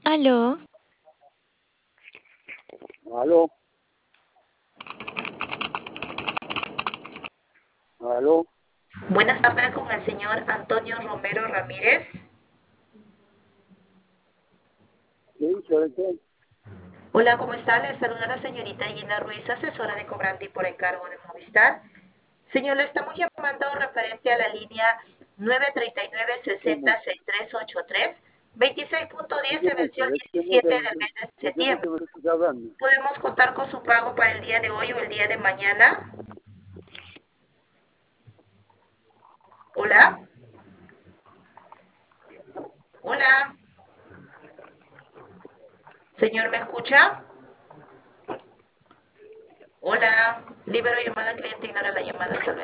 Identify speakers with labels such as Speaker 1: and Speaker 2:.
Speaker 1: Aló,
Speaker 2: Aló, aló,
Speaker 3: Buenas tardes con el señor Antonio Romero Ramírez.
Speaker 2: sí, ¿sobre qué?
Speaker 3: Hola, ¿cómo está? Le saluda la señorita Gina Ruiz, asesora de cobrante por encargo de Movistar. Señor, le estamos llamando referente a la línea 939-60-6383. 26.10 se venció el 17 del mes de
Speaker 2: ¿De qué
Speaker 3: septiembre.
Speaker 2: motivo me estás hablando?
Speaker 3: ¿Podemos contar con su pago para el día de hoy o el día de mañana? Hola, hola. Señor, ¿me escucha? Hola. Libero llamada al cliente, ignora la llamada. Hasta luego.